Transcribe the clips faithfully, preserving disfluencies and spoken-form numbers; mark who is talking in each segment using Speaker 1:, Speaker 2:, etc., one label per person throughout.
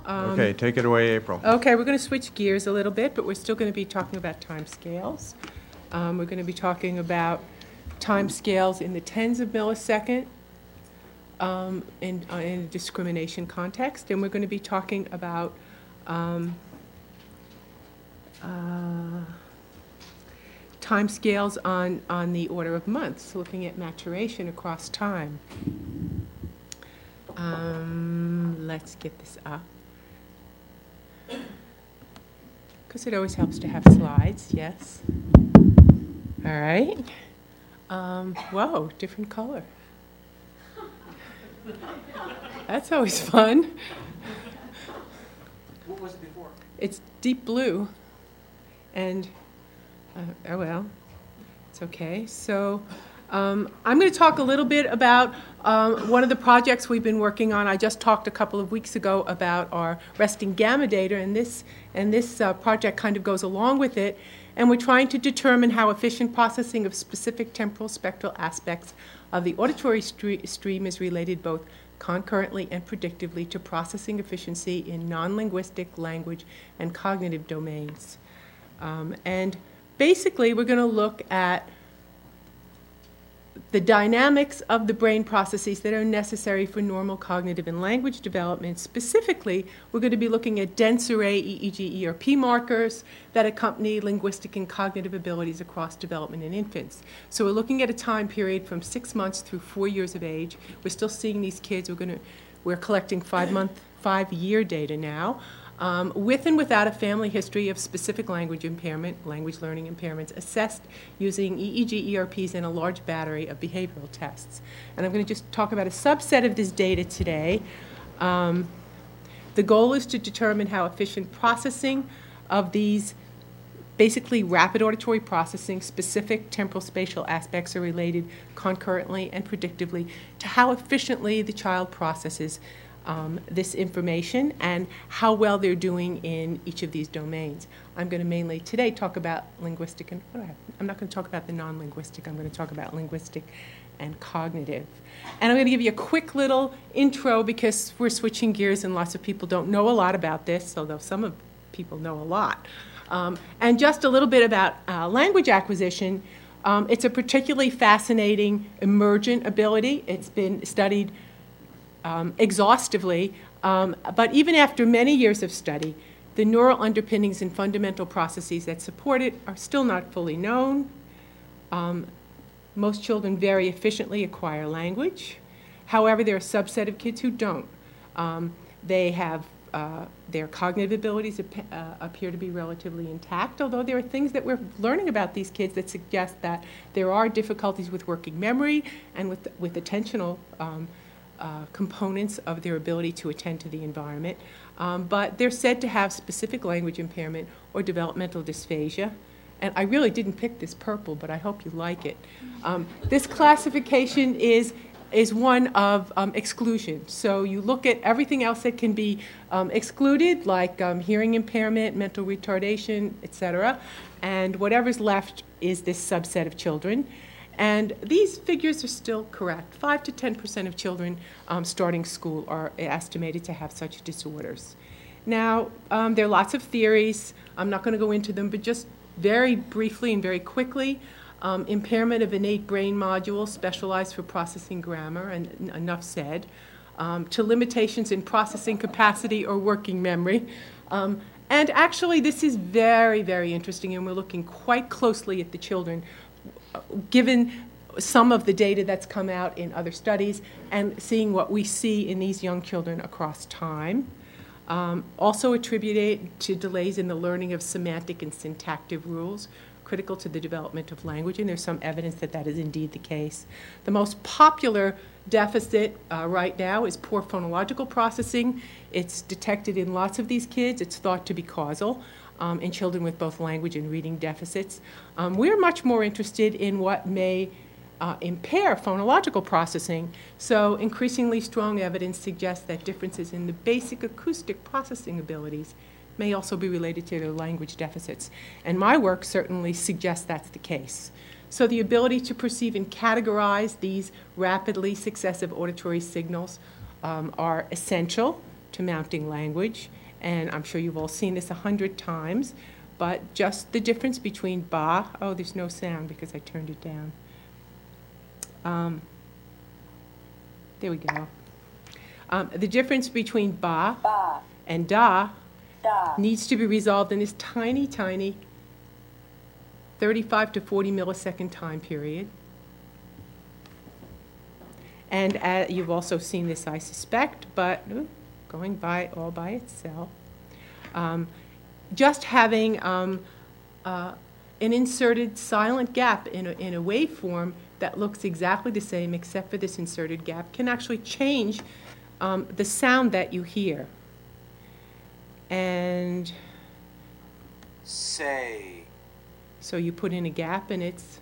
Speaker 1: Um,
Speaker 2: Okay, take it away, April.
Speaker 1: Okay, we're going to switch gears a little bit, but we're still going to be talking about time scales. Um, we're going to be talking about time scales in the tens of millisecond um, in, uh, in a discrimination context, and we're going to be talking about um, uh, time scales on, on the order of months, looking at maturation across time. Um, let's get this up, because it always helps to have slides, yes. All right. Um, whoa, different color. That's always fun.
Speaker 3: What was it before?
Speaker 1: It's deep blue. And, uh, oh well, it's okay. So um, I'm going to talk a little bit about um, one of the projects we've been working on. I just talked a couple of weeks ago about our resting gamma data, and this, and this uh, project kind of goes along with it. And we're trying to determine how efficient processing of specific temporal spectral aspects of the auditory stre- stream is related both concurrently and predictively to processing efficiency in non-linguistic language and cognitive domains. Um, and basically, we're going to look at the dynamics of the brain processes that are necessary for normal cognitive and language development. Specifically, we're going to be looking at dense array E E G E R P markers that accompany linguistic and cognitive abilities across development in infants. So we're looking at a time period from six months through four years of age. We're still seeing these kids. We're going to, we're collecting five-month, five-year data now. Um, with and without a family history of specific language impairment, language learning impairments, assessed using E E G E R Ps and a large battery of behavioral tests. And I'm going to just talk about a subset of this data today. Um, the goal is to determine how efficient processing of these basically rapid auditory processing, specific temporal spatial aspects are related concurrently and predictively to how efficiently the child processes Um, this information and how well they're doing in each of these domains. I'm going to mainly today talk about linguistic and what do I have? I'm not going to talk about the non-linguistic. I'm going to talk about linguistic and cognitive. And I'm going to give you a quick little intro because we're switching gears and lots of people don't know a lot about this, although some of people know a lot. Um, and just a little bit about uh, language acquisition. Um, it's a particularly fascinating emergent ability. It's been studied Um, exhaustively, um, but even after many years of study, the neural underpinnings and fundamental processes that support it are still not fully known. Um, most children very efficiently acquire language. However, there are a subset of kids who don't. Um, they have uh, their cognitive abilities ap- uh, appear to be relatively intact, although there are things that we're learning about these kids that suggest that there are difficulties with working memory and with, with attentional um, Uh, components of their ability to attend to the environment, um, but they're said to have specific language impairment or developmental dysphagia. And I really didn't pick this purple, but I hope you like it. Um, this classification is is one of um, exclusion. So you look at everything else that can be um, excluded, like um, hearing impairment, mental retardation, et cetera, and whatever's left is this subset of children. And these figures are still correct. Five to ten percent of children um, starting school are estimated to have such disorders. Now, um, there are lots of theories. I'm not going to go into them, but just very briefly and very quickly, um, impairment of innate brain modules specialized for processing grammar, and n- enough said, um, to limitations in processing capacity or working memory. Um, and actually, this is very, very interesting, and we're looking quite closely at the children given some of the data that's come out in other studies and seeing what we see in these young children across time. Um, also attributed to delays in the learning of semantic and syntactic rules critical to the development of language, and there's some evidence that that is indeed the case. The most popular deficit uh, right now is poor phonological processing. It's detected in lots of these kids. It's thought to be causal. Um, in children with both language and reading deficits. Um, we're much more interested in what may uh, impair phonological processing, so increasingly strong evidence suggests that differences in the basic acoustic processing abilities may also be related to their language deficits. And my work certainly suggests that's the case. So the ability to perceive and categorize these rapidly successive auditory signals um, are essential to mounting language, and I'm sure you've all seen this a hundred times, but just the difference between ba, oh, there's no sound because I turned it down. Um, there we go. Um, the difference between ba,
Speaker 2: ba
Speaker 1: and da,
Speaker 2: da
Speaker 1: needs to be resolved in this tiny, tiny thirty-five to forty millisecond time period. And uh, you've also seen this, I suspect, but ooh, going by all by itself. Um, just having um, uh, an inserted silent gap in a, in a waveform that looks exactly the same except for this inserted gap can actually change um, the sound that you hear. And
Speaker 3: say,
Speaker 1: so you put in a gap and it's,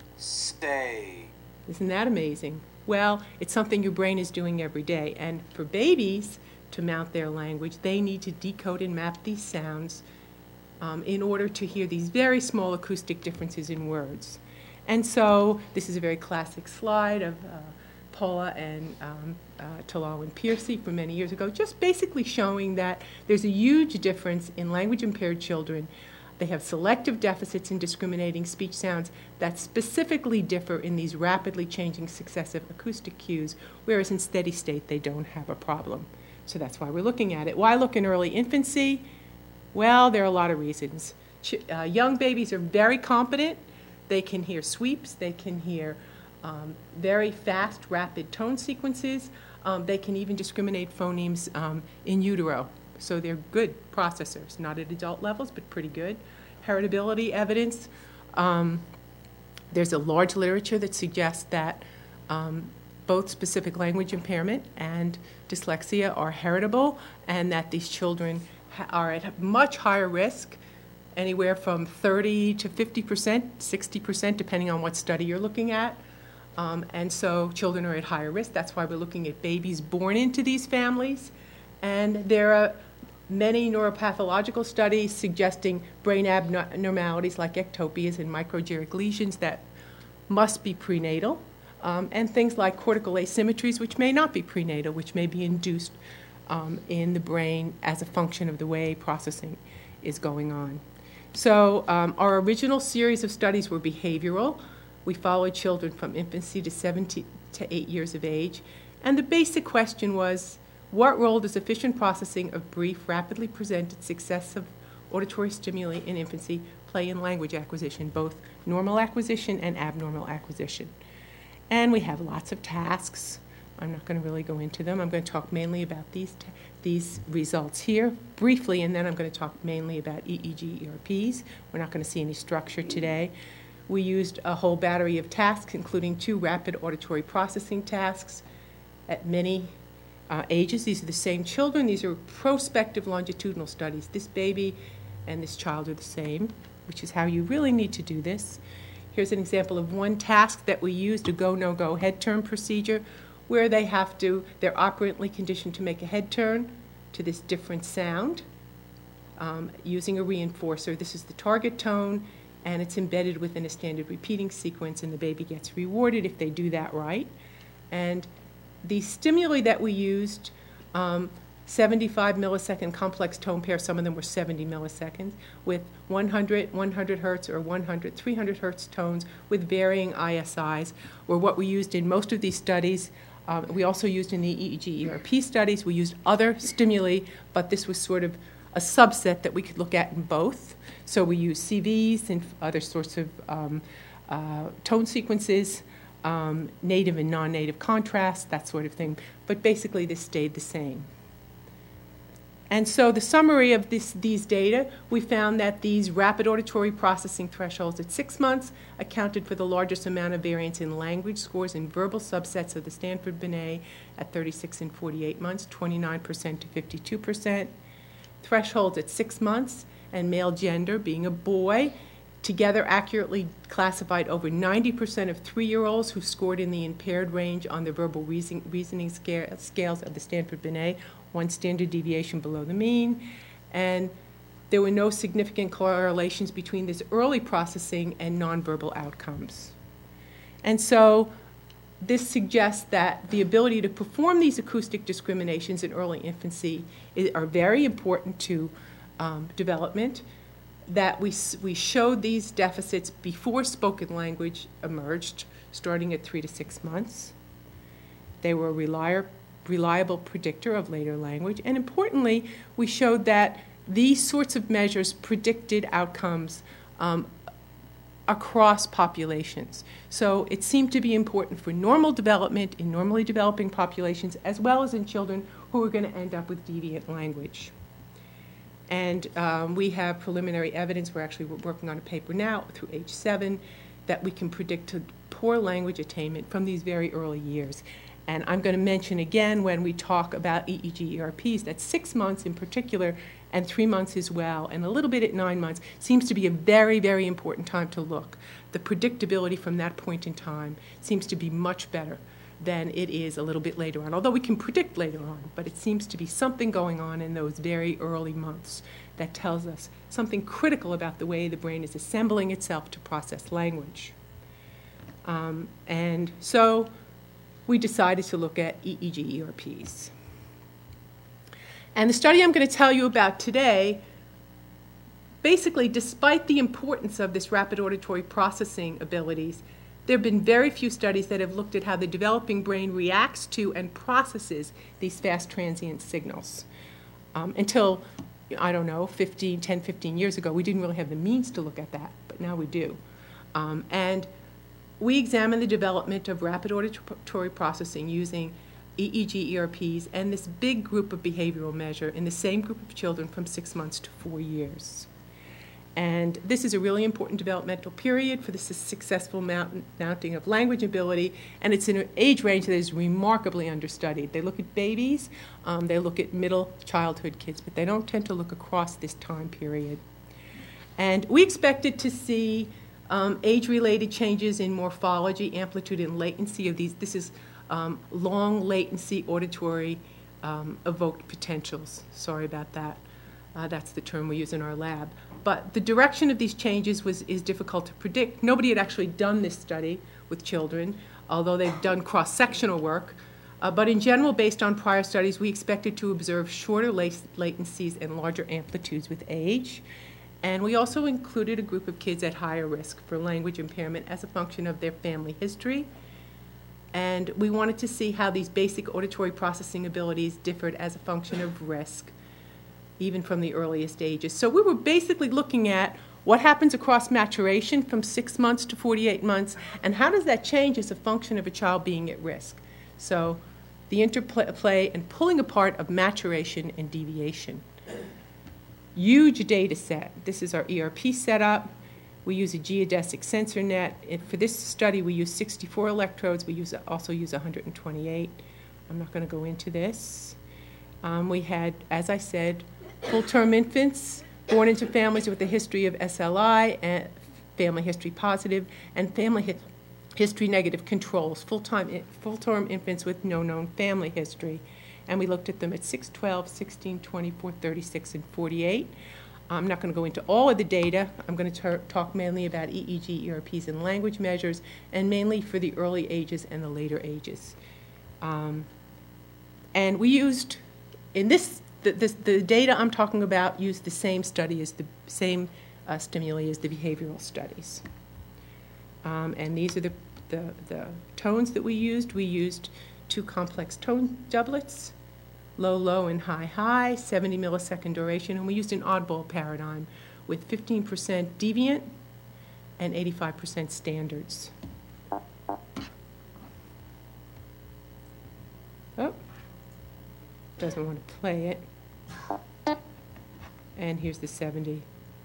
Speaker 3: say.
Speaker 1: isn't that amazing? Well, it's something your brain is doing every day. And for babies to mount their language, they need to decode and map these sounds um, in order to hear these very small acoustic differences in words. And so this is a very classic slide of uh, Paula and um, uh, Talal and Piercy from many years ago, just basically showing that there's a huge difference in language-impaired children. They have selective deficits in discriminating speech sounds that specifically differ in these rapidly changing successive acoustic cues, whereas in steady state they don't have a problem. So that's why we're looking at it. Why look in early infancy? Well, there are a lot of reasons. Ch uh, young babies are very competent. They can hear sweeps. They can hear um, very fast, rapid tone sequences. Um, they can even discriminate phonemes um, in utero. So they're good processors, not at adult levels, but pretty good. Heritability evidence. Um, there's a large literature that suggests that um, both specific language impairment and dyslexia are heritable, and that these children ha are at much higher risk, anywhere from thirty to fifty percent, sixty percent, depending on what study you're looking at. Um, and so children are at higher risk. That's why we're looking at babies born into these families. And there are many neuropathological studies suggesting brain abnormalities like ectopias and microgeric lesions that must be prenatal, um, and things like cortical asymmetries, which may not be prenatal, which may be induced um, in the brain as a function of the way processing is going on. So um, our original series of studies were behavioral. We followed children from infancy to seven to eight years of age, and the basic question was, what role does efficient processing of brief, rapidly presented successive auditory stimuli in infancy play in language acquisition, both normal acquisition and abnormal acquisition? And we have lots of tasks. I'm not going to really go into them. I'm going to talk mainly about these, these results here briefly, and then I'm going to talk mainly about E E G E R Ps. We're not going to see any structure today. We used a whole battery of tasks, including two rapid auditory processing tasks at many Uh, ages. These are the same children. These are prospective longitudinal studies. This baby and this child are the same, which is how you really need to do this. Here's an example of one task that we used, a go, no go head turn procedure, where they have to, they're operantly conditioned to make a head turn to this different sound um, using a reinforcer. This is the target tone, and it's embedded within a standard repeating sequence, and the baby gets rewarded if they do that right. And the stimuli that we used, um, seventy-five millisecond complex tone pair, some of them were seventy milliseconds, with one hundred, one hundred hertz or one hundred, three hundred hertz tones with varying I S Is, were what we used in most of these studies. Um, we also used in the E E G E R P studies. We used other stimuli, but this was sort of a subset that we could look at in both. So we used C Vs and other sorts of um, uh, tone sequences, Um, native and non-native contrast, that sort of thing. But basically, this stayed the same. And so the summary of this, these data, we found that these rapid auditory processing thresholds at six months accounted for the largest amount of variance in language scores in verbal subsets of the Stanford-Binet at thirty-six and forty-eight months, twenty-nine percent to fifty-two percent. Thresholds at six months and male gender, being a boy, together accurately classified over ninety percent of three-year-olds who scored in the impaired range on the verbal reason, reasoning scale, scales of the Stanford-Binet, one standard deviation below the mean. And there were no significant correlations between this early processing and nonverbal outcomes. And so this suggests that the ability to perform these acoustic discriminations in early infancy is, are very important to um, development, that we, we showed these deficits before spoken language emerged, starting at three to six months. They were a reliable, reliable predictor of later language. And importantly, we showed that these sorts of measures predicted outcomes um, across populations. So it seemed to be important for normal development in normally developing populations, as well as in children who are going to end up with deviant language. And um, we have preliminary evidence, we're actually working on a paper now through age seven, that we can predict poor language attainment from these very early years. And I'm going to mention again when we talk about E E G E R Ps that six months in particular and three months as well, and a little bit at nine months, seems to be a very, very important time to look. The predictability from that point in time seems to be much better than it is a little bit later on, although we can predict later on, but it seems to be something going on in those very early months that tells us something critical about the way the brain is assembling itself to process language. Um, and so we decided to look at E E G E R Ps. And the study I'm going to tell you about today, basically, despite the importance of this rapid auditory processing abilities, there have been very few studies that have looked at how the developing brain reacts to and processes these fast transient signals. Um, until, I don't know, fifteen, ten, fifteen years ago, we didn't really have the means to look at that, but now we do. Um, and we examined the development of rapid auditory processing using E E G E R Ps and this big group of behavioral measure in the same group of children from six months to four years. And this is a really important developmental period for the su successful mount mounting of language ability, and it's in an age range that is remarkably understudied. They look at babies, um, they look at middle childhood kids, but they don't tend to look across this time period. And we expected to see um, age-related changes in morphology, amplitude, and latency of these. This is um, long latency auditory um, evoked potentials. Sorry about that. Uh, that's the term we use in our lab. But the direction of these changes was, is difficult to predict. Nobody had actually done this study with children, although they've done cross-sectional work. Uh, but in general, based on prior studies, we expected to observe shorter latencies and larger amplitudes with age. And we also included a group of kids at higher risk for language impairment as a function of their family history. And we wanted to see how these basic auditory processing abilities differed as a function of risk, even from the earliest ages. So we were basically looking at what happens across maturation from six months to forty-eight months, and how does that change as a function of a child being at risk. So the interplay and pulling apart of maturation and deviation. Huge data set. This is our E R P setup. We use a geodesic sensor net. And for this study, we use sixty-four electrodes. We use, also use one hundred twenty-eight. I'm not going to go into this. Um, we had, as I said, full-term infants born into families with a history of S L I, and family history positive, and family hi history negative controls, full-time, full-term infants with no known family history. And we looked at them at six, twelve, sixteen, twenty-four, thirty-six, and forty-eight. I'm not going to go into all of the data. I'm going to talk mainly about E E G E R Ps and language measures, and mainly for the early ages and the later ages. Um, and we used, in this, the, this, the data I'm talking about used the same study as the same uh, stimuli as the behavioral studies. Um, and these are the, the, the tones that we used. We used two complex tone doublets, low, low, and high, high, seventy millisecond duration, and we used an oddball paradigm with fifteen percent deviant and eighty-five percent standards. Oh, doesn't want to play it. And here's the seventy.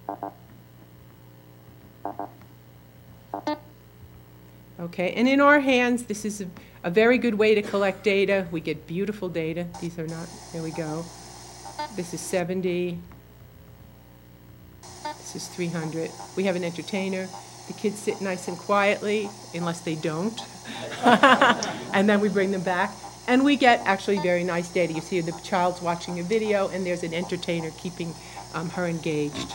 Speaker 1: Okay, and in our hands, this is a, a very good way to collect data. We get beautiful data. These are not, there we go. This is seventy. This is three hundred. We have an entertainer. The kids sit nice and quietly, unless they don't. And then we bring them back. And we get actually very nice data. You see the child's watching a video, and there's an entertainer keeping um, her engaged.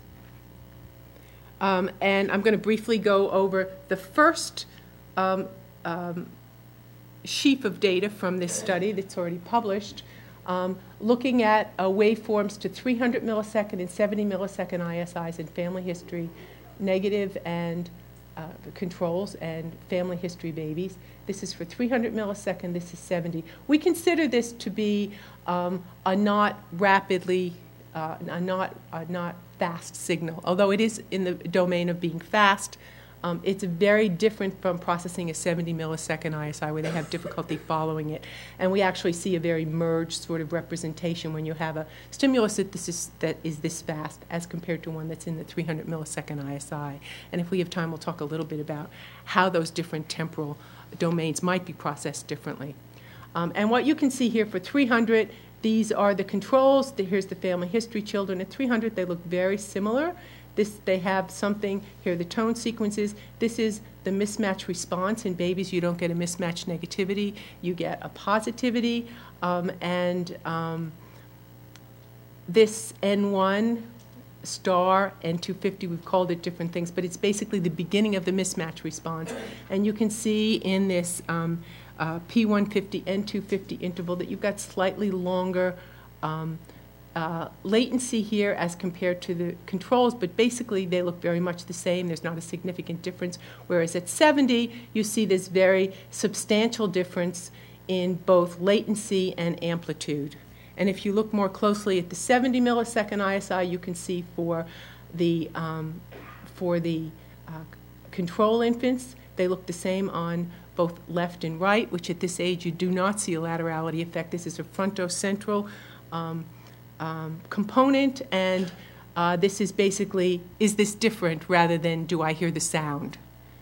Speaker 1: Um, and I'm going to briefly go over the first um, um, sheaf of data from this study that's already published, um, looking at uh, waveforms to three hundred millisecond and seventy millisecond I S Is in family history, negative and uh, controls, and family history babies. This is for three hundred millisecond, this is seventy. We consider this to be um, a not rapidly, uh, a not, a not fast signal, although it is in the domain of being fast. Um, it's very different from processing a seventy millisecond I S I where they have difficulty following it. And we actually see a very merged sort of representation when you have a stimulus that, this is, that is this fast as compared to one that's in the three hundred millisecond I S I. And if we have time, we'll talk a little bit about how those different temporal domains might be processed differently. Um, and what you can see here for three hundred, these are the controls. Here's the family history children. At three hundred, they look very similar. This, they have something, here are the tone sequences. This is the mismatch response. In babies, you don't get a mismatch negativity. You get a positivity. Um, and um, this N one star, N two fifty, we've called it different things, but it's basically the beginning of the mismatch response. And you can see in this um, uh, P one fifty, N two fifty interval that you've got slightly longer um, Uh, latency here as compared to the controls, but basically they look very much the same. There's not a significant difference, whereas at seventy, you see this very substantial difference in both latency and amplitude. And if you look more closely at the seventy millisecond I S I, you can see for the, um, for the uh, control infants, they look the same on both left and right, which at this age you do not see a laterality effect. This is a frontocentral um, Um, component, and uh, this is basically, is this different rather than do I hear the sound?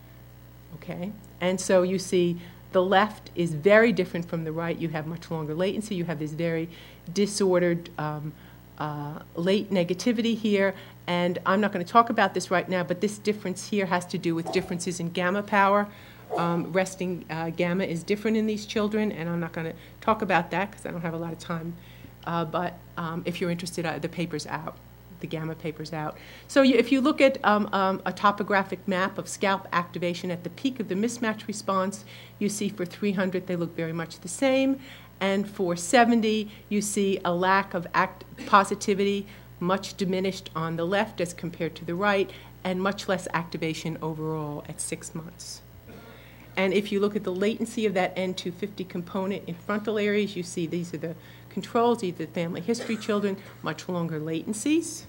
Speaker 1: Okay, and so you see the left is very different from the right. You have much longer latency. You have this very disordered um, uh, late negativity here, and I'm not going to talk about this right now, but this difference here has to do with differences in gamma power. Um, resting uh, gamma is different in these children, and I'm not going to talk about that because I don't have a lot of time. Uh, but um, if you're interested, uh, the paper's out, the gamma paper's out. So you, if you look at um, um, a topographic map of scalp activation at the peak of the mismatch response, you see for three hundred they look very much the same, and for seventy you see a lack of act positivity, much diminished on the left as compared to the right, and much less activation overall at six months. And if you look at the latency of that N two fifty component in frontal areas, you see these are the controls, either family history children, much longer latencies.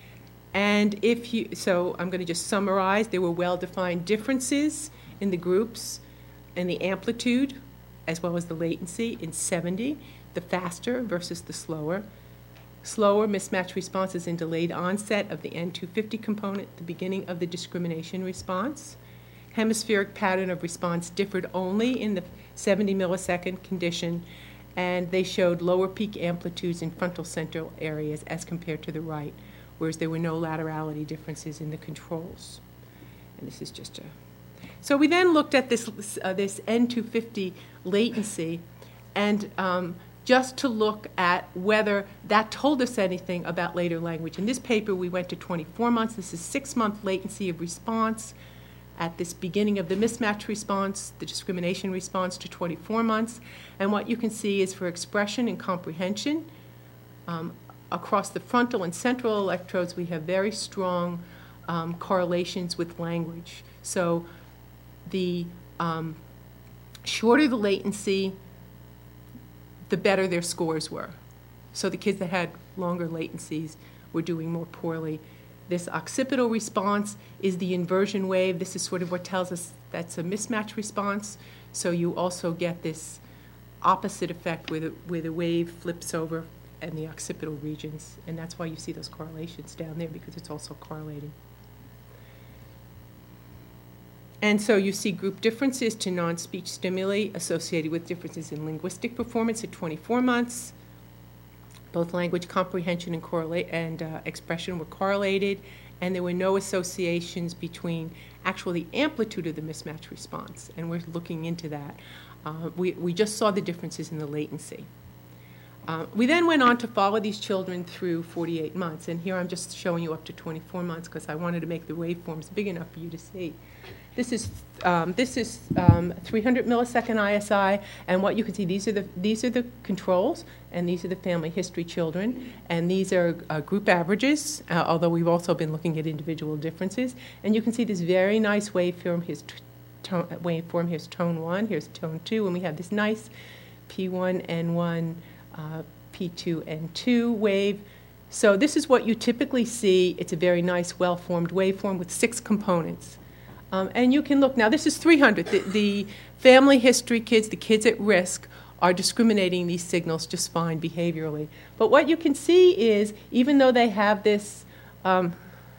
Speaker 1: And if you, so I'm going to just summarize, there were well-defined differences in the groups and the amplitude, as well as the latency in seventy, the faster versus the slower. Slower mismatch responses in delayed onset of the N two fifty component, the beginning of the discrimination response. Hemispheric pattern of response differed only in the seventy millisecond condition, and they showed lower peak amplitudes in frontal central areas as compared to the right, whereas there were no laterality differences in the controls. And this is just a... So we then looked at this, uh, this N two fifty latency, and um, just to look at whether that told us anything about later language. In this paper, we went to twenty-four months. This is six-month latency of response at this beginning of the mismatch response, the discrimination response, to twenty-four months. And what you can see is for expression and comprehension, um, across the frontal and central electrodes, we have very strong um, correlations with language. So the um, shorter the latency, the better their scores were. So the kids that had longer latencies were doing more poorly. This occipital response is the inversion wave. This is sort of what tells us that's a mismatch response. So you also get this opposite effect where the, where the wave flips over in the occipital regions. And that's why you see those correlations down there, because it's also correlating. And so you see group differences to non-speech stimuli associated with differences in linguistic performance at twenty-four months. Both language comprehension and, correlate, and uh, expression were correlated, and there were no associations between actually the amplitude of the mismatch response, and we're looking into that. Uh, we, we just saw the differences in the latency. Uh, we then went on to follow these children through forty-eight months, and here I'm just showing you up to twenty-four months because I wanted to make the waveforms big enough for you to see. This is um, this is um, three hundred millisecond I S I, and what you can see, these are the these are the controls, and these are the family history children, and these are uh, group averages. Uh, although we've also been looking at individual differences, and you can see this very nice waveform. Here's t tone, waveform. Here's tone one. Here's tone two, and we have this nice P one N one. Uh, P two N two wave. So this is what you typically see. It's a very nice, well-formed waveform with six components. Um, and you can look, now this is three hundred. The, the family history kids, the kids at risk, are discriminating these signals just fine behaviorally. But what you can see is, even though they have this, um,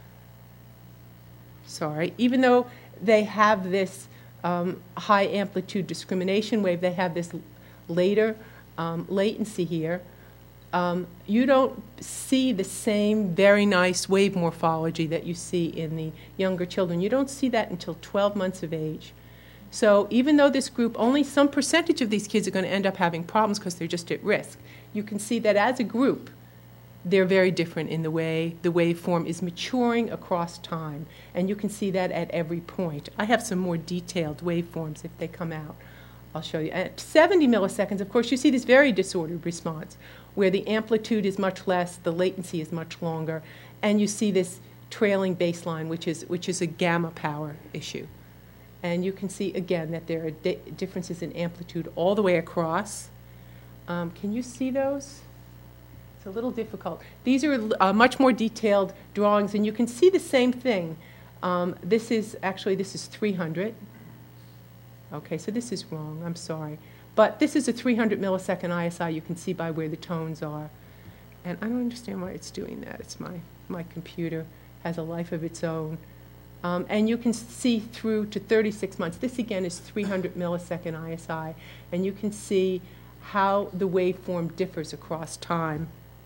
Speaker 1: sorry, even though they have this um, high amplitude discrimination wave, they have this later Um, latency here, um, you don't see the same very nice wave morphology that you see in the younger children. You don't see that until twelve months of age. So even though this group, only some percentage of these kids are going to end up having problems because they're just at risk, you can see that as a group, they're very different in the way the waveform is maturing across time. And you can see that at every point. I have some more detailed waveforms if they come out. I'll show you. At seventy milliseconds, of course, you see this very disordered response where the amplitude is much less, the latency is much longer, and you see this trailing baseline, which is, which is a gamma power issue. And you can see, again, that there are di differences in amplitude all the way across. Um, can you see those? It's a little difficult. These are uh, much more detailed drawings, and you can see the same thing. Um, this is, actually, this is three hundred. Okay, so this is wrong, I'm sorry. But this is a three hundred millisecond I S I, you can see by where the tones are. And I don't understand why it's doing that. It's my, my computer has a life of its own. Um, and you can see through to thirty-six months. This again is three hundred millisecond I S I. And you can see how the waveform differs across time.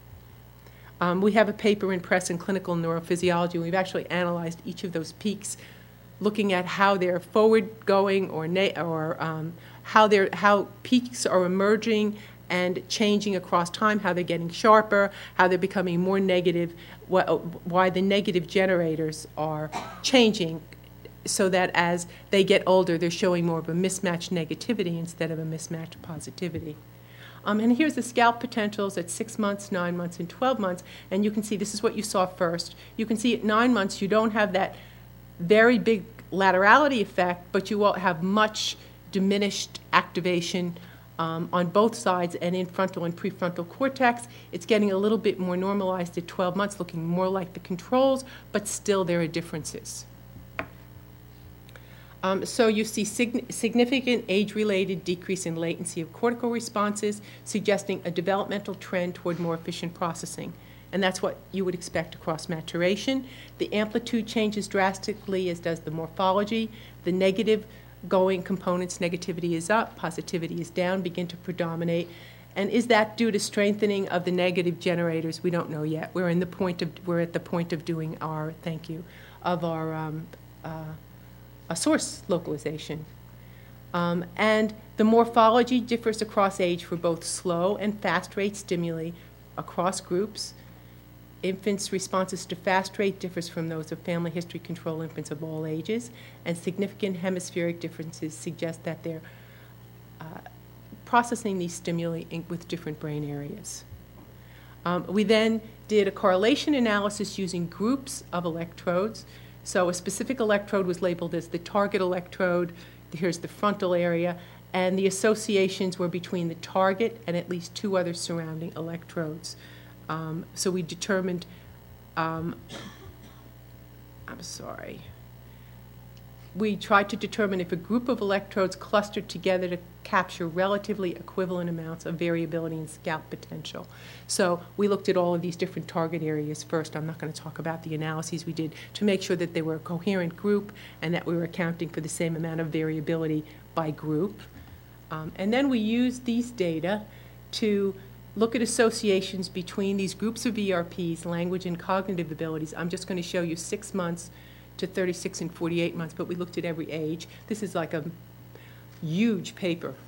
Speaker 1: Um, we have a paper in Press in Clinical Neurophysiology. We've actually analyzed each of those peaks, looking at how they're forward-going or, na or um, how, they're, how peaks are emerging and changing across time, how they're getting sharper, how they're becoming more negative, wh why the negative generators are changing so that as they get older, they're showing more of a mismatched negativity instead of a mismatched positivity. Um, and here's the scalp potentials at six months, nine months, and twelve months. And you can see this is what you saw first. You can see at nine months you don't have that very big laterality effect, but you won't have much diminished activation um, on both sides and in frontal and prefrontal cortex. It's getting a little bit more normalized at twelve months, looking more like the controls, but still there are differences. Um, so you see sig significant age-related decrease in latency of cortical responses, suggesting a developmental trend toward more efficient processing. And that's what you would expect across maturation. The amplitude changes drastically, as does the morphology. The negative going components, negativity is up, positivity is down, begin to predominate. And is that due to strengthening of the negative generators? We don't know yet. We're in the point of we're at the point of doing our thank you of our um, uh, a source localization. Um, and the morphology differs across age for both slow and fast rate stimuli across groups. Infants' responses to fast rate differs from those of family history control infants of all ages, and significant hemispheric differences suggest that they're uh, processing these stimuli in, with different brain areas. Um, we then did a correlation analysis using groups of electrodes. So a specific electrode was labeled as the target electrode. Here's the frontal area, and the associations were between the target and at least two other surrounding electrodes. Um, so we determined, um, I'm sorry, we tried to determine if a group of electrodes clustered together to capture relatively equivalent amounts of variability in scalp potential. So we looked at all of these different target areas first. I'm not going to talk about the analyses we did to make sure that they were a coherent group and that we were accounting for the same amount of variability by group. Um, and then we used these data to look at associations between these groups of E R Ps, language and cognitive abilities. I'm just going to show you six months to thirty-six and forty-eight months, but we looked at every age. This is like a huge paper,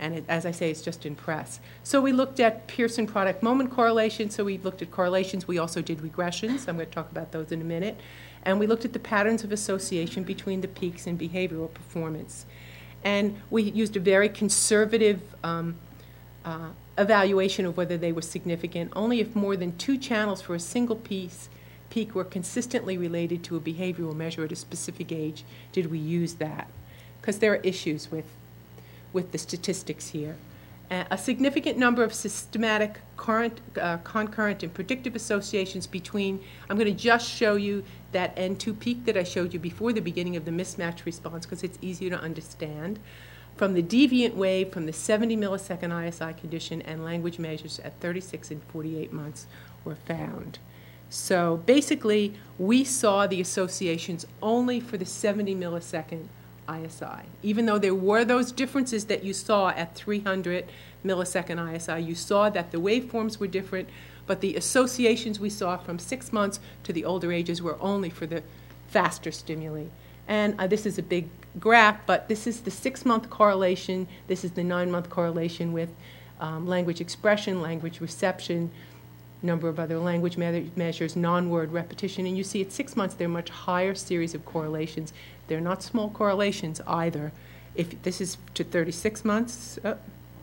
Speaker 1: And it, as I say, it's just in press. So we looked at Pearson product moment correlation. So we looked at correlations. We also did regressions. I'm going to talk about those in a minute. And we looked at the patterns of association between the peaks and behavioral performance. And we used a very conservative um, uh, evaluation of whether they were significant. Only if more than two channels for a single piece peak were consistently related to a behavioral measure at a specific age did we use that, because there are issues with, with the statistics here. Uh, a significant number of systematic, current, uh, concurrent, and predictive associations between, I'm going to just show you that N two peak that I showed you before the beginning of the mismatch response, because it's easier to understand, from the deviant wave from the seventy millisecond I S I condition and language measures at thirty-six and forty-eight months were found. So basically, we saw the associations only for the seventy millisecond I S I. Even though there were those differences that you saw at three hundred millisecond I S I, you saw that the waveforms were different, but the associations we saw from six months to the older ages were only for the faster stimuli. And uh, this is a big graph, but this is the six-month correlation. This is the nine-month correlation with um, language expression, language reception, number of other language me measures, non-word repetition. And you see at six months, there are much higher series of correlations. They're not small correlations either. If this is to thirty-six months, oh,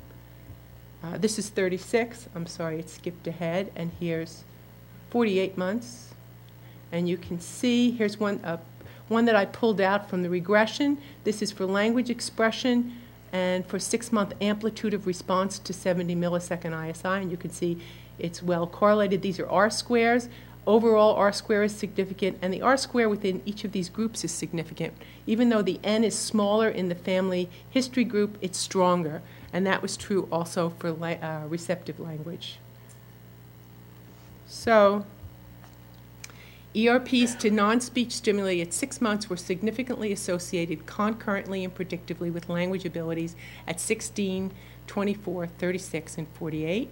Speaker 1: uh, this is thirty-six. I'm sorry, it skipped ahead. And here's forty-eight months. And you can see, here's one, uh, one that I pulled out from the regression. This is for language expression and for six-month amplitude of response to seventy millisecond I S I. And you can see it's well correlated. These are R-squares. Overall, R-square is significant, and the R-square within each of these groups is significant. Even though the N is smaller in the family history group, it's stronger. And that was true also for la uh, receptive language. So E R Ps to non-speech stimuli at six months were significantly associated concurrently and predictively with language abilities at sixteen, twenty-four, thirty-six, and forty-eight.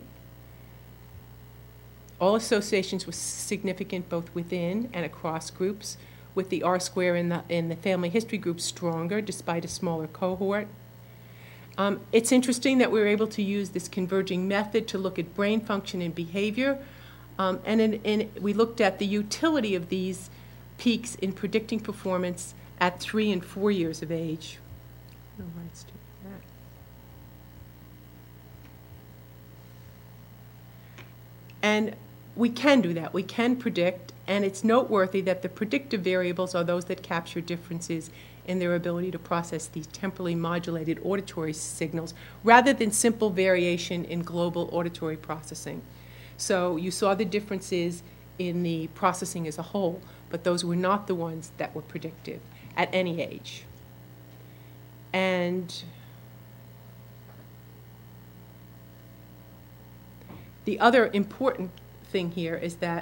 Speaker 1: All associations were significant both within and across groups, with the R-square in the, in the family history group stronger despite a smaller cohort. Um, it's interesting that we were able to use this converging method to look at brain function and behavior. Um, and in, in, we looked at the utility of these peaks in predicting performance at three and four years of age. I don't know why it's doing that. And we can do that. We can predict, and it's noteworthy that the predictive variables are those that capture differences in their ability to process these temporally modulated auditory signals rather than simple variation in global auditory processing. So you saw the differences in the processing as a whole, but those were not the ones that were predictive at any age. And the other important thing here is that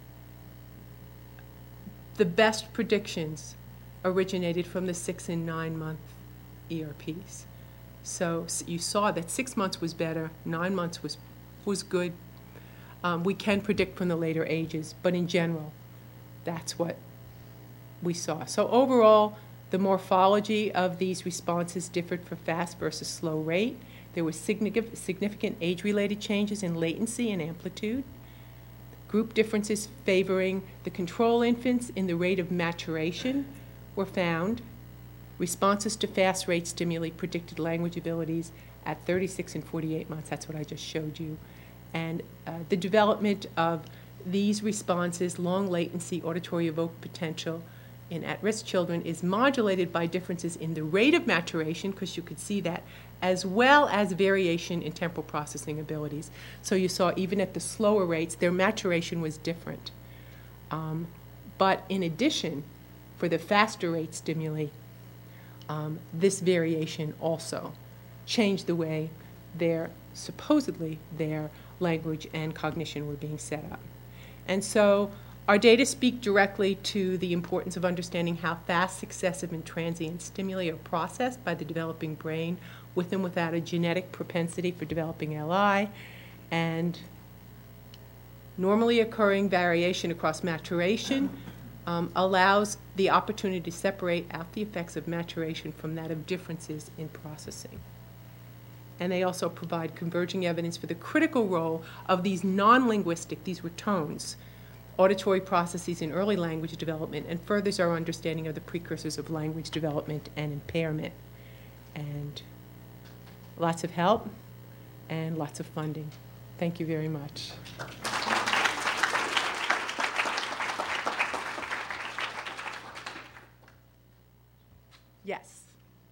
Speaker 1: the best predictions originated from the six and nine month E R Ps. So you saw that six months was better, nine months was, was good. Um, we can predict from the later ages, but in general, that's what we saw. So overall, the morphology of these responses differed for fast versus slow rate. There were significant age-related changes in latency and amplitude. Group differences favoring the control infants in the rate of maturation were found. Responses to fast rate stimuli predicted language abilities at thirty-six and forty-eight months. That's what I just showed you. And uh, the development of these responses, long latency, auditory evoked potential in at-risk children is modulated by differences in the rate of maturation, because you could see that, as well as variation in temporal processing abilities. So you saw even at the slower rates, their maturation was different. Um, but in addition, for the faster rate stimuli, um, this variation also changed the way their, supposedly, their language and cognition were being set up. And so our data speak directly to the importance of understanding how fast, successive, and transient stimuli are processed by the developing brain with and without a genetic propensity for developing L I, and normally occurring variation across maturation um, allows the opportunity to separate out the effects of maturation from that of differences in processing. and they also provide converging evidence for the critical role of these non-linguistic, these were tones, auditory processes in early language development, and furthers our understanding of the precursors of language development and impairment. And lots of help and lots of funding. Thank you very much. Yes.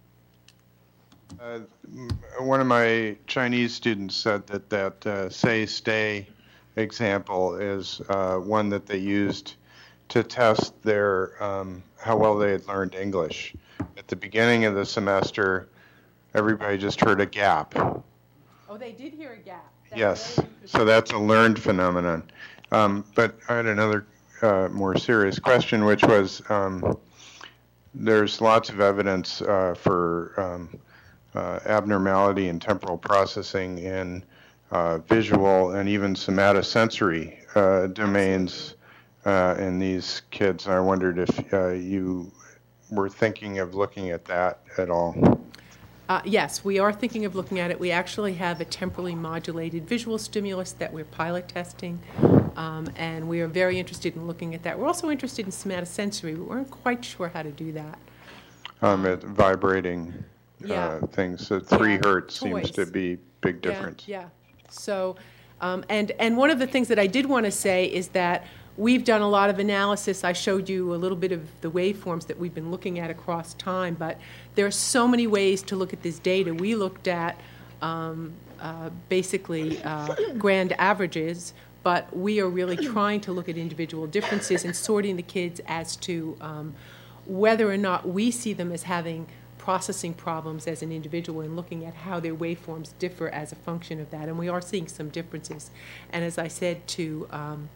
Speaker 2: Uh, one of my Chinese students said that that uh, say stay example is uh, one that they used to test their um, how well they had learned English. At the beginning of the semester, everybody just heard a gap.
Speaker 1: Oh, they did hear a gap. That's
Speaker 2: yes, so that's a learned phenomenon. Um, but I had another uh, more serious question, which was um, there's lots of evidence uh, for um, uh, abnormality in temporal processing in uh, visual and even somatosensory uh, domains uh, in these kids. I wondered if uh, you were thinking of looking at that at all.
Speaker 1: Uh, yes, we are thinking of looking at it. We actually have a temporally modulated visual stimulus that we're pilot testing, um, and we are very interested in looking at that. We're also interested in somatosensory, but we weren't quite sure how to do that.
Speaker 2: Um, it, vibrating
Speaker 1: yeah.
Speaker 2: uh, things. So three
Speaker 1: yeah.
Speaker 2: hertz
Speaker 1: Toys.
Speaker 2: seems to be big difference.
Speaker 1: Yeah, yeah. So, um, and, and one of the things that I did want to say is that we've done a lot of analysis. I showed you a little bit of the waveforms that we've been looking at across time, but there are so many ways to look at this data. We looked at um, uh, basically uh, grand averages, but we are really trying to look at individual differences and sorting the kids as to um, whether or not we see them as having processing problems as an individual and looking at how their waveforms differ as a function of that. And we are seeing some differences. And as I said to um,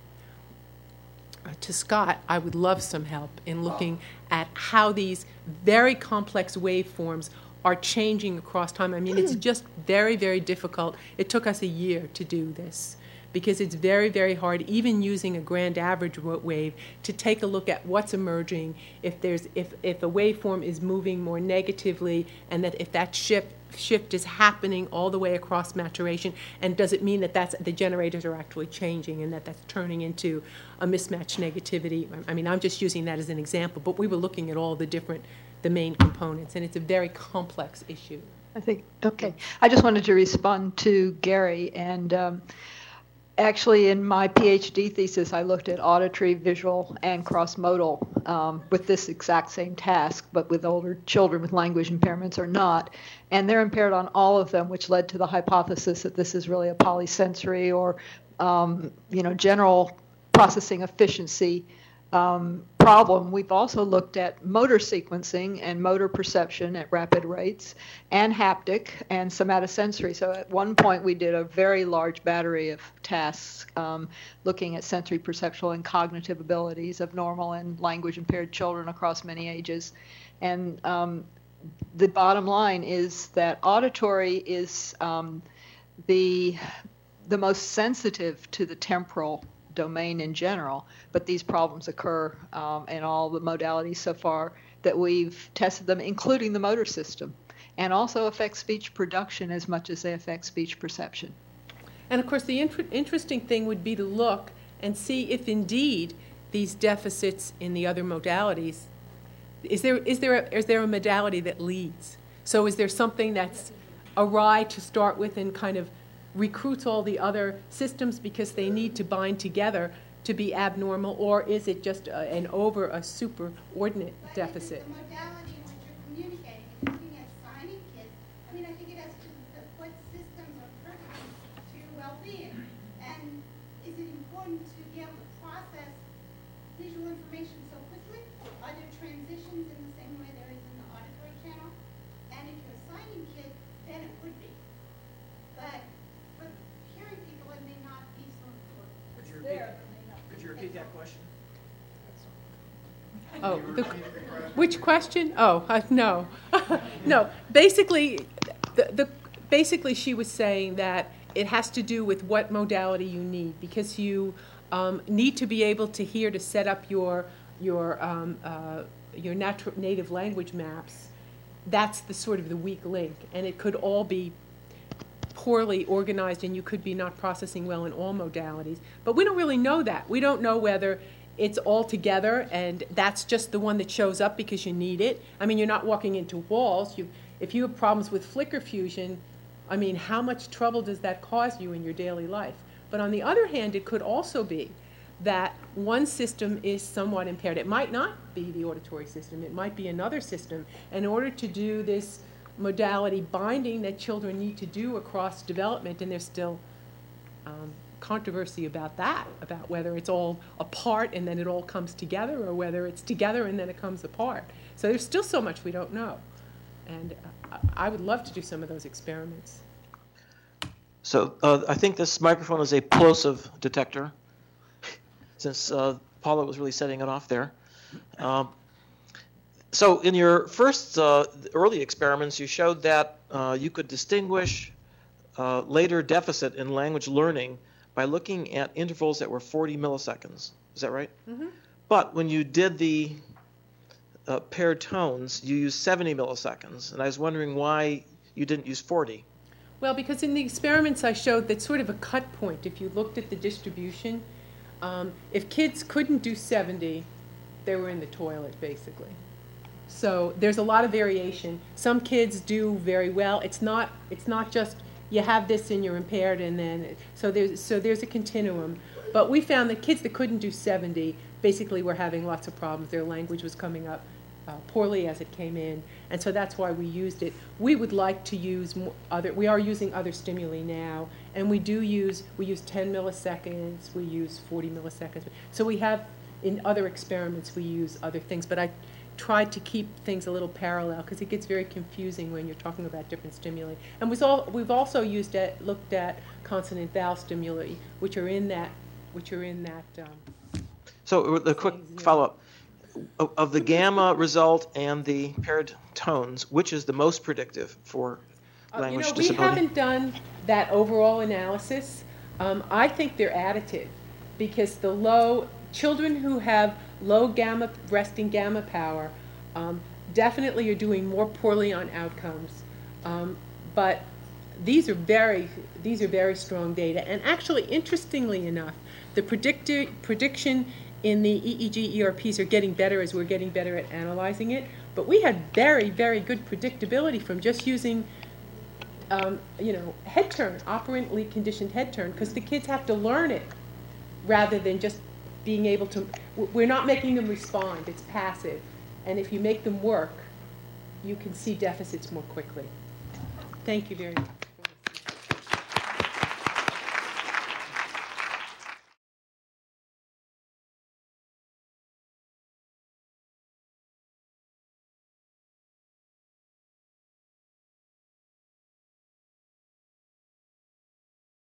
Speaker 1: Uh, to Scott, I would love some help in looking at how these very complex waveforms are changing across time. I mean, it's just very, very difficult. It took us a year to do this because it's very, very hard, even using a grand average wave, to take a look at what's emerging, if there's if, if a waveform is moving more negatively, and that if that shift shift is happening all the way across maturation, and does it mean that that's, the generators are actually changing and that that's turning into a mismatch negativity? I mean, I'm just using that as an example, but we were looking at all the different, the main components, and it's a very complex issue.
Speaker 3: I think, okay. I just wanted to respond to Gary, and um, actually in my PhD thesis, I looked at auditory, visual, and cross-modal um, with this exact same task, but with older children with language impairments or not. And they're impaired on all of them, which led to the hypothesis that this is really a polysensory or, um, you know, general processing efficiency um, problem. We've also looked at motor sequencing and motor perception at rapid rates, and haptic and somatosensory. So at one point we did a very large battery of tasks um, looking at sensory, perceptual, and cognitive abilities of normal and language impaired children across many ages. And um, the bottom line is that auditory is um, the the most sensitive to the temporal domain in general, but these problems occur um, in all the modalities so far that we've tested them, including the motor system, and also affect speech production as much as they affect speech perception.
Speaker 1: And of course, the inter- interesting thing would be to look and see if indeed these deficits in the other modalities, is there is there a, is there a modality that leads? So is there something that's awry to start with and kind of recruits all the other systems because they need to bind together to be abnormal, or is it just a, an over a superordinate deficit?
Speaker 4: The modality in which you're communicating, looking at signing kids, I mean, I think it has to do with what systems are critical to your well-being. And is it important to be able to process visual information so quickly? Are there transitions in the same way there is in the auditory channel? And if you're a signing kid, then it would be. But for hearing people, it may not be so important.
Speaker 5: Could you
Speaker 4: It's
Speaker 5: repeat,
Speaker 4: there, but may not
Speaker 5: could
Speaker 4: be.
Speaker 5: you repeat that question?
Speaker 1: Oh, the, which question? Oh, uh, no, no. Basically, the, the basically she was saying that it has to do with what modality you need, because you um, need to be able to hear to set up your your um, uh, your natural native language maps. That's the sort of the weak link, and it could all be poorly organized and you could be not processing well in all modalities. But we don't really know that. We don't know whether it's all together and that's just the one that shows up because you need it. I mean, you're not walking into walls. You, if you have problems with flicker fusion, I mean, how much trouble does that cause you in your daily life? But on the other hand, it could also be that one system is somewhat impaired. It might not be the auditory system. It might be another system. In order to do this modality binding that children need to do across development, and there's still um, controversy about that, about whether it's all apart and then it all comes together, or whether it's together and then it comes apart. So there's still so much we don't know. And uh, I would love to do some of those experiments.
Speaker 5: So uh, I think this microphone is a plosive detector, since uh, Paula was really setting it off there. Um, so in your first uh, early experiments, you showed that uh, you could distinguish uh, later deficit in language learning by looking at intervals that were forty milliseconds. Is that right? Mm-hmm. But when you did the uh, paired tones, you used seventy milliseconds, and I was wondering why you didn't use forty.
Speaker 1: Well, because in the experiments I showed that sort of a cut point, if you looked at the distribution, um, if kids couldn't do seventy, they were in the toilet, basically. So there's a lot of variation. Some kids do very well. It's not, it's not just you have this and you're impaired, and then, so there's, so there's a continuum. But we found that kids that couldn't do seventy basically were having lots of problems. Their language was coming up uh, poorly as it came in, and so that's why we used it. We would like to use more other, we are using other stimuli now, and we do use, we use ten milliseconds, we use forty milliseconds. So we have, in other experiments, we use other things, but I tried to keep things a little parallel because it gets very confusing when you're talking about different stimuli. And was all, we've also used at, looked at consonant vowel stimuli, which are in that, which are in that. Um,
Speaker 5: so the quick follow-up of, of the gamma result and the paired tones, which is the most predictive for language
Speaker 1: uh, you know,
Speaker 5: disability?
Speaker 1: We haven't done that overall analysis. Um, I think they're additive because the low children who have low gamma resting gamma power um, definitely are doing more poorly on outcomes, um, but these are very these are very strong data. And actually, interestingly enough, the predictor prediction in the E E G E R Ps are getting better as we're getting better at analyzing it. But we had very very good predictability from just using um, you know head turn, operantly conditioned head turn, because the kids have to learn it rather than just being able to, we're not making them respond, it's passive. And if you make them work, you can see deficits more quickly. Thank you very much.